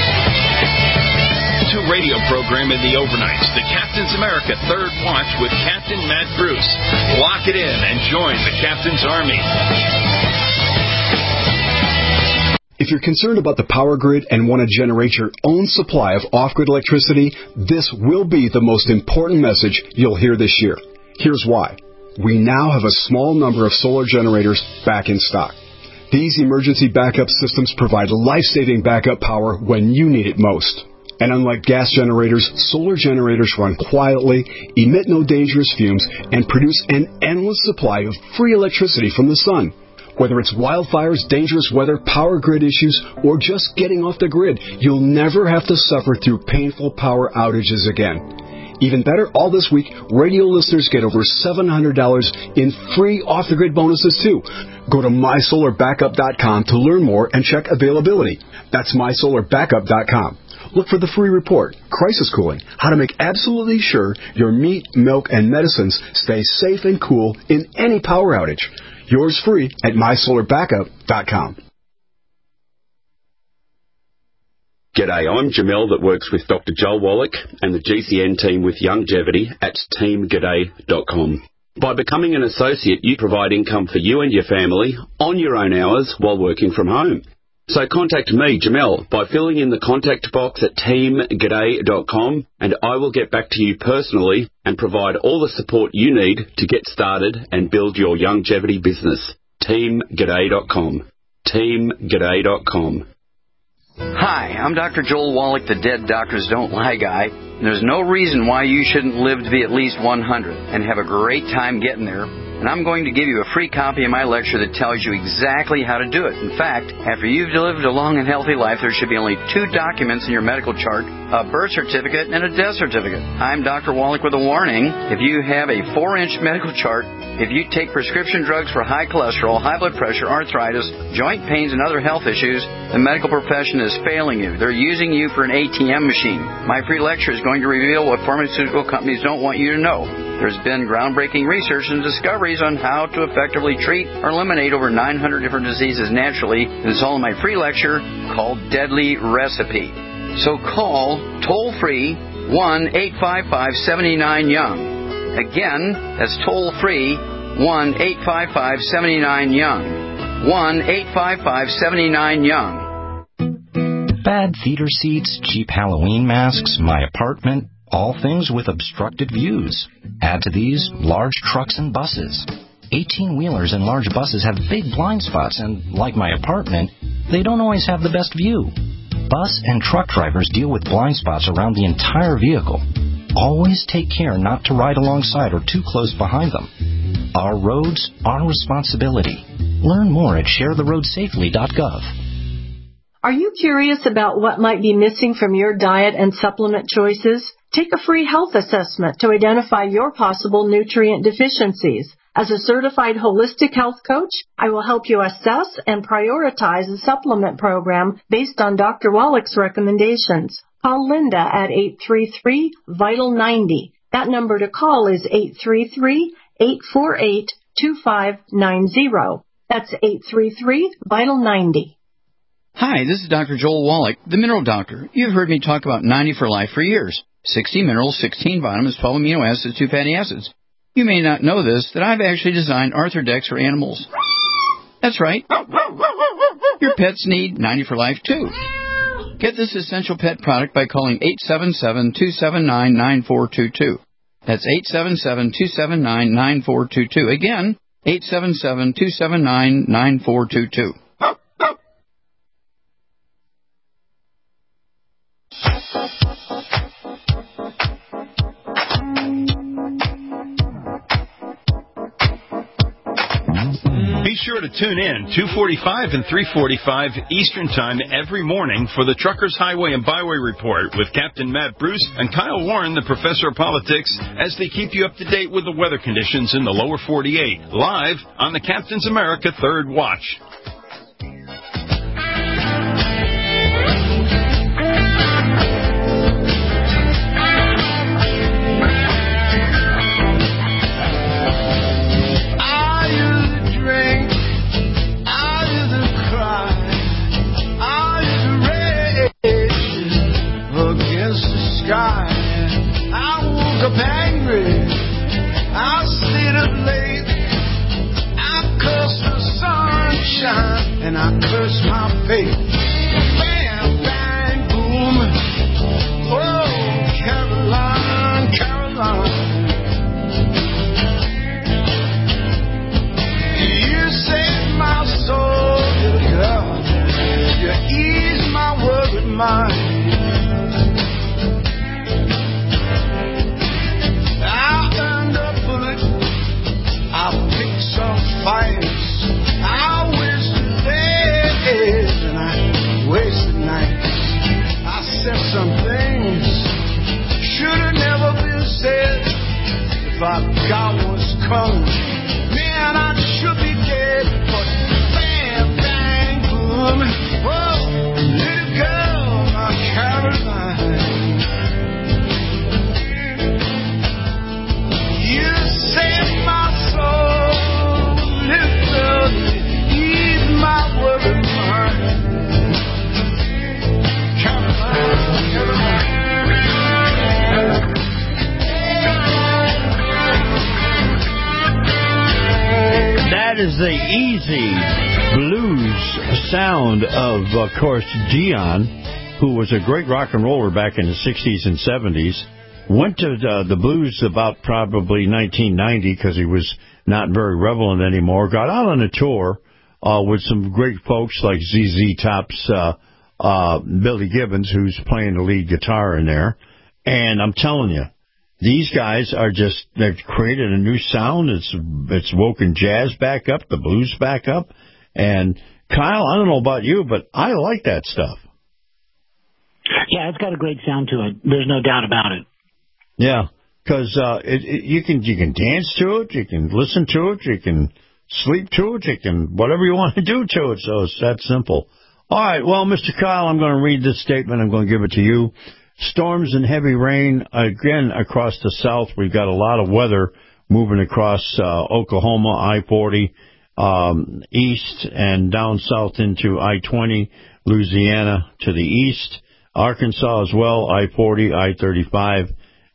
To radio program in the overnights, the Captain's America Third Watch with Captain Matt Bruce. Lock it in and join the Captain's Army. If you're concerned about the power grid and want to generate your own supply of off-grid electricity, this will be the most important message you'll hear this year. Here's why. We now have a small number of solar generators back in stock. These emergency backup systems provide life-saving backup power when you need it most. And unlike gas generators, solar generators run quietly, emit no dangerous fumes, and produce an endless supply of free electricity from the sun. Whether it's wildfires, dangerous weather, power grid issues, or just getting off the grid, you'll never have to suffer through painful power outages again. Even better, all this week, radio listeners get over seven hundred dollars in free off-the-grid bonuses, too. Go to my solar backup dot com to learn more and check availability. That's my solar backup dot com. Look for the free report, Crisis Cooling, how to make absolutely sure your meat, milk, and medicines stay safe and cool in any power outage. Yours free at my solar backup dot com. G'day, I'm Jamel that works with Doctor Joel Wallach and the G C N team with Longevity at team g'day dot com. By becoming an associate, you provide income for you and your family on your own hours while working from home. So contact me, Jamel, by filling in the contact box at team g'day dot com, and I will get back to you personally and provide all the support you need to get started and build your longevity business. team g'day dot com. team g'day dot com. Hi, I'm Doctor Joel Wallach, the Dead Doctors Don't Lie guy. And there's no reason why you shouldn't live to be at least one hundred and have a great time getting there. And I'm going to give you a free copy of my lecture that tells you exactly how to do it. In fact, after you've lived a long and healthy life, there should be only two documents in your medical chart, a birth certificate and a death certificate. I'm Doctor Wallach with a warning. If you have a four-inch medical chart, if you take prescription drugs for high cholesterol, high blood pressure, arthritis, joint pains, and other health issues, the medical profession is failing you. They're using you for an A T M machine. My free lecture is going to reveal what pharmaceutical companies don't want you to know. There's been groundbreaking research and discoveries on how to effectively treat or eliminate over nine hundred different diseases naturally. And it's all in my free lecture called Deadly Recipe. So call toll-free one eight five five, seven nine, young. Again, that's toll-free one eight five five, seven nine, young. one eight five five, seven nine, young. Bad theater seats, cheap Halloween masks, my apartment, all things with obstructed views. Add to these large trucks and buses. eighteen-wheelers and large buses have big blind spots, and like my apartment, they don't always have the best view. Bus and truck drivers deal with blind spots around the entire vehicle. Always take care not to ride alongside or too close behind them. Our roads, our responsibility. Learn more at share the road safely dot gov. Are you curious about what might be missing from your diet and supplement choices? Take a free health assessment to identify your possible nutrient deficiencies. As a certified holistic health coach, I will help you assess and prioritize a supplement program based on Doctor Wallach's recommendations. Call Linda at eight three three, vital ninety. That number to call is eight three three, eight four eight, two five nine zero. That's eight three three, vital ninety. Hi, this is Doctor Joel Wallach, the Mineral Doctor. You've heard me talk about ninety for Life for years. sixty minerals, sixteen vitamins, twelve amino acids, two fatty acids. You may not know this, that I've actually designed Arthrodex for animals. That's right. Your pets need ninety for Life, too. Get this essential pet product by calling eight seven seven, two seven nine, nine four two two. That's eight seven seven, two seven nine, nine four two two. Again, eight seven seven, two seven nine, nine four two two. Be sure to tune in two forty-five and three forty-five Eastern Time every morning for the Truckers Highway and Byway Report with Captain Matt Bruce and Kyle Warren, the Professor of Politics, as they keep you up to date with the weather conditions in the lower forty-eight, live on the Captain's America Third Watch. I woke up angry, I stayed up late, I cursed the sunshine, and I cursed my fate. Bam, bang, boom, oh, Caroline, Caroline. You saved my soul, little girl, you eased my worried mind. I picked some fights, I wasted days, and I wasted nights. I said some things should have never been said. If I God was coming, man, I should be dead. But bam, bang, boom, whoa, little girl, my Caroline. You saved my soul, little ease my worried mind. Caroline, Caroline. That is the easy blues sound of, of course, Dion, who was a great rock and roller back in the sixties and seventies. Went to the, the blues about probably nineteen ninety because he was not very relevant anymore. Got out on a tour uh, with some great folks like Z Z Top's uh, uh, Billy Gibbons, who's playing the lead guitar in there. And I'm telling you, these guys are just, they've created a new sound. It's it's woken jazz back up, the blues back up. And, Kyle, I don't know about you, but I like that stuff. Yeah, it's got a great sound to it. There's no doubt about it. Yeah, because uh, it, it, you can you can dance to it, you can listen to it, you can sleep to it, you can whatever you want to do to it. So it's that simple. All right, well, Mister Kyle, I'm going to read this statement. I'm going to give it to you. Storms and heavy rain again across the south. We've got a lot of weather moving across uh, Oklahoma, I forty, um, east and down south into I twenty, Louisiana to the east, Arkansas as well, I forty, I thirty-five.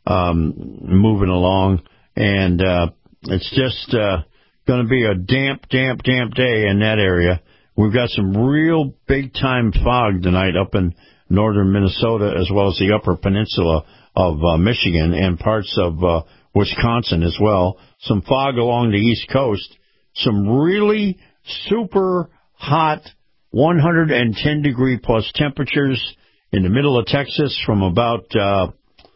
Um, moving along, and uh, it's just uh, going to be a damp, damp, damp day in that area. We've got some real big-time fog tonight up in northern Minnesota, as well as the upper peninsula of uh, Michigan and parts of uh, Wisconsin as well. Some fog along the East Coast. Some really super hot one hundred ten degree plus temperatures in the middle of Texas from about... Uh,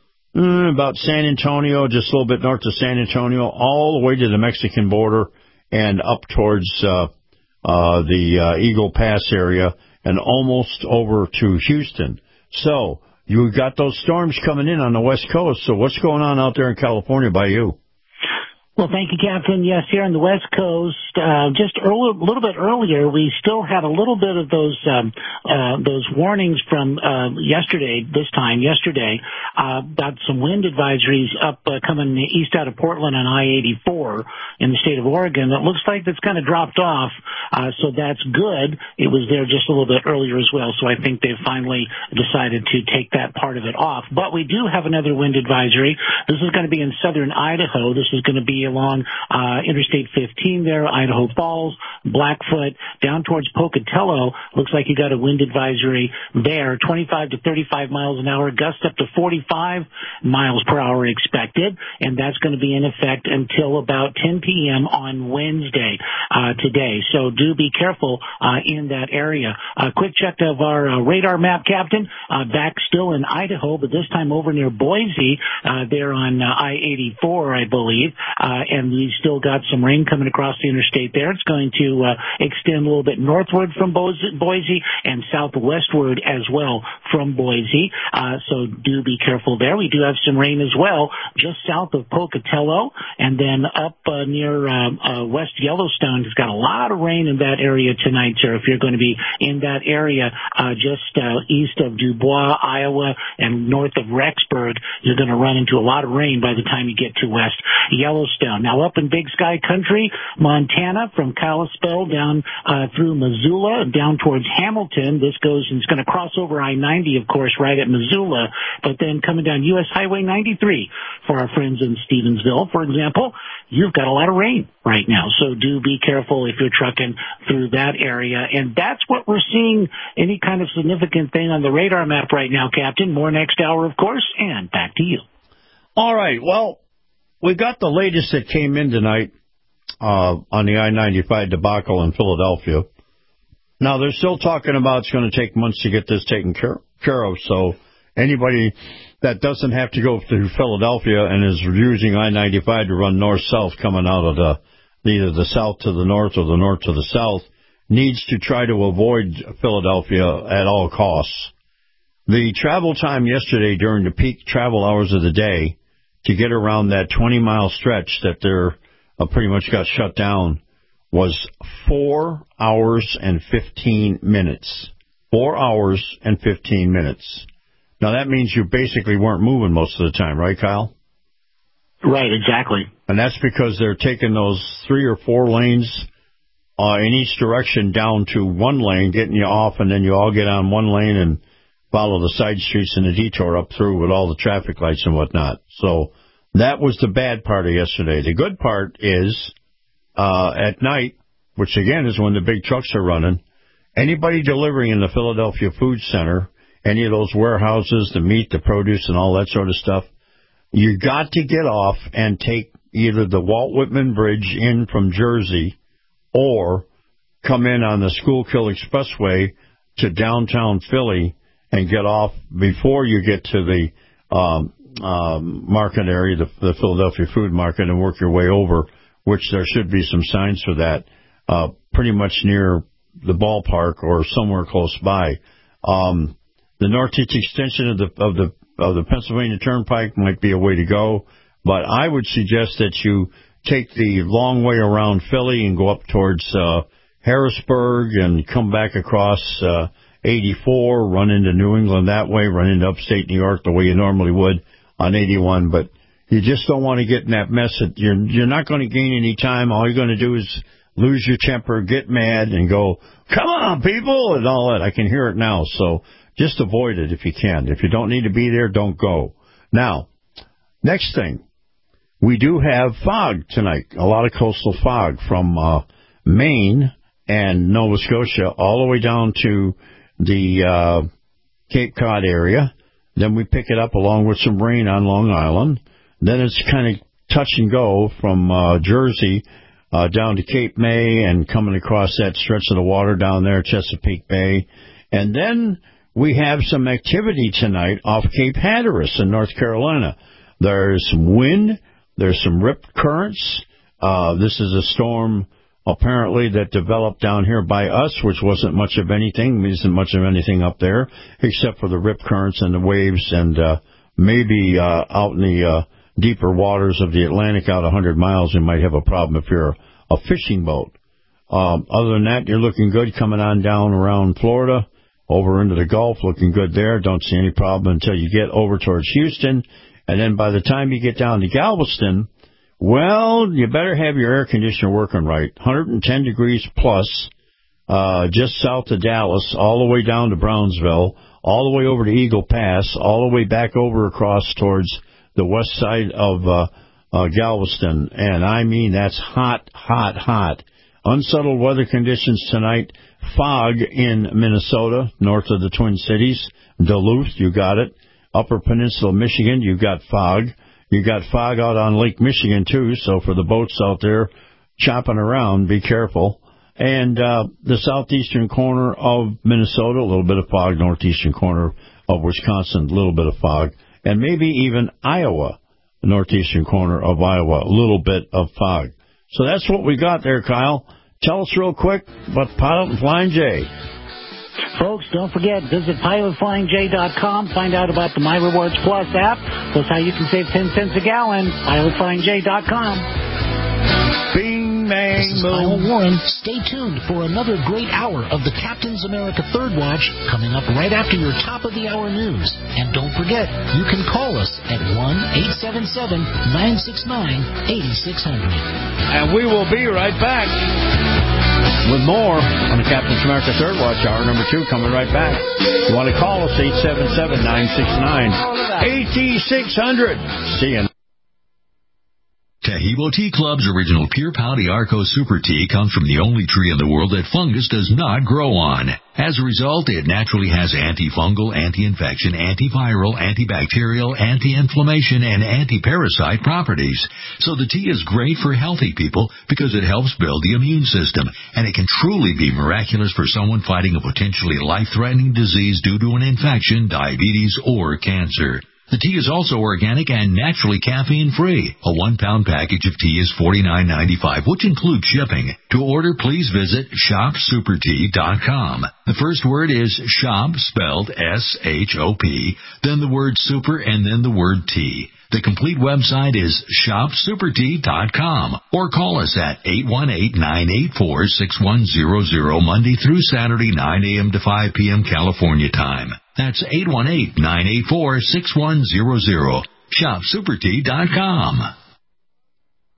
Mm, about San Antonio, just a little bit north of San Antonio, all the way to the Mexican border and up towards uh, uh, the uh, Eagle Pass area and almost over to Houston. So you got those storms coming in on the West Coast. So what's going on out there in California by you? Well, thank you, Captain. Yes, here on the West Coast, uh, just a little bit earlier, we still had a little bit of those um, uh, those warnings from uh, yesterday, this time, yesterday, uh, about some wind advisories up uh, coming east out of Portland on I eighty-four in the state of Oregon. It looks like that's kind of dropped off, uh, so that's good. It was there just a little bit earlier as well, so I think they've finally decided to take that part of it off. But we do have another wind advisory. This is going to be in southern Idaho. This is going to be along uh, Interstate fifteen there, Idaho Falls, Blackfoot, down towards Pocatello. Looks like you got a wind advisory there, twenty-five to thirty-five miles an hour, gusts up to forty-five miles per hour expected, and that's going to be in effect until about ten p.m. on Wednesday uh, today. So do be careful uh, in that area. A quick check of our uh, radar map, Captain, uh, back still in Idaho, but this time over near Boise, uh, there on uh, I eighty-four, I believe, uh, and we've still got some rain coming across the interstate there. It's going to uh, extend a little bit northward from Boise and southwestward as well from Boise. Uh, so do be careful there. We do have some rain as well just south of Pocatello, and then up uh, near uh, uh, West Yellowstone. It's got a lot of rain in that area tonight, sir. If you're going to be in that area uh, just uh, east of Dubois, Iowa, and north of Rexburg, you're going to run into a lot of rain by the time you get to West Yellowstone. Now, up in Big Sky Country, Montana, from Kalispell down uh, through Missoula, down towards Hamilton. This goes and it's going to cross over I ninety, of course, right at Missoula, but then coming down U S Highway ninety-three for our friends in Stevensville, for example, you've got a lot of rain right now. So do be careful if you're trucking through that area. And that's what we're seeing, any kind of significant thing on the radar map right now, Captain. More next hour, of course, and back to you. All right, well, we got the latest that came in tonight uh, on the I ninety-five debacle in Philadelphia. Now, they're still talking about it's going to take months to get this taken care, care of, so anybody that doesn't have to go through Philadelphia and is using I ninety-five to run north-south coming out of the either the south to the north or the north to the south needs to try to avoid Philadelphia at all costs. The travel time yesterday during the peak travel hours of the day to get around that twenty-mile stretch that they're uh, pretty much got shut down was four hours and fifteen minutes. Four hours and fifteen minutes. Now, that means you basically weren't moving most of the time, right, Kyle? Right, exactly. And that's because they're taking those three or four lanes uh, in each direction down to one lane, getting you off, and then you all get on one lane and follow the side streets and the detour up through with all the traffic lights and whatnot. So that was the bad part of yesterday. The good part is uh, at night, which again is when the big trucks are running, anybody delivering in the Philadelphia Food Center, any of those warehouses, the meat, the produce, and all that sort of stuff, you got to get off and take either the Walt Whitman Bridge in from Jersey or come in on the Schuylkill Expressway to downtown Philly and get off before you get to the um, um, market area, the, the Philadelphia Food Market, and work your way over, which there should be some signs for that, uh, pretty much near the ballpark or somewhere close by. Um, the northeast extension of the of the of the Pennsylvania Turnpike might be a way to go, but I would suggest that you take the long way around Philly and go up towards uh, Harrisburg and come back across uh, eighty-four, run into New England that way, run into upstate New York the way you normally would on eighty-one, but you just don't want to get in that mess. That you're, you're not going to gain any time. All you're going to do is lose your temper, get mad, and go, come on, people, and all that. I can hear it now, so just avoid it if you can. If you don't need to be there, don't go. Now, next thing, we do have fog tonight, a lot of coastal fog from uh, Maine and Nova Scotia all the way down to the uh, Cape Cod area. Then we pick it up along with some rain on Long Island. Then it's kind of touch and go from uh, Jersey uh, down to Cape May and coming across that stretch of the water down there, Chesapeake Bay. And then we have some activity tonight off Cape Hatteras in North Carolina. There's some wind. There's some rip currents. Uh, this is a storm apparently that developed down here by us, which wasn't much of anything. There isn't much of anything up there except for the rip currents and the waves, and uh, maybe uh, out in the uh, deeper waters of the Atlantic out one hundred miles, you might have a problem if you're a, a fishing boat. Um, other than that, you're looking good coming on down around Florida, over into the Gulf, looking good there. Don't see any problem until you get over towards Houston. And then by the time you get down to Galveston, well, you better have your air conditioner working right. one hundred ten degrees plus, uh, just south of Dallas, all the way down to Brownsville, all the way over to Eagle Pass, all the way back over across towards the west side of uh, uh, Galveston. And I mean, that's hot, hot, hot. Unsettled weather conditions tonight. Fog in Minnesota, north of the Twin Cities. Duluth, you got it. Upper Peninsula, Michigan, you got fog. You got fog out on Lake Michigan, too, so for the boats out there chopping around, be careful. And uh, the southeastern corner of Minnesota, a little bit of fog. Northeastern corner of Wisconsin, a little bit of fog. And maybe even Iowa, the northeastern corner of Iowa, a little bit of fog. So that's what we got there, Kyle. Tell us real quick about Pilot and Flying J. Folks, don't forget, visit pilot flying j dot com. Find out about the My Rewards Plus app. Plus how you can save ten cents a gallon. pilot flying j dot com. Bing, bang, this is Kyle Warren. Stay tuned for another great hour of the Captain's America Third Watch coming up right after your top-of-the-hour news. And don't forget, you can call us at one eight seven seven, nine six nine, eight six zero zero. And we will be right back with more on the Captain's America Third Watch, hour number two, coming right back. You want to call us, eight seven seven, nine six nine, eight six zero zero. See you. Taheebo Tea Club's original Pure Pau Arco Super Tea comes from the only tree in the world that fungus does not grow on. As a result, it naturally has antifungal, anti-infection, antiviral, antibacterial, anti-inflammation, and anti-parasite properties. So the tea is great for healthy people because it helps build the immune system, and it can truly be miraculous for someone fighting a potentially life-threatening disease due to an infection, diabetes, or cancer. The tea is also organic and naturally caffeine-free. A one-pound package of tea is forty-nine ninety-five, which includes shipping. To order, please visit shop super tea dot com. The first word is shop, spelled S H O P, then the word super, and then the word tea. The complete website is shop super tea dot com, or call us at eight one eight, nine eight four, six one zero zero Monday through Saturday, nine a.m. to five p.m. California time. That's eight one eight, nine eight four, six one zero zero. shop super tea dot com.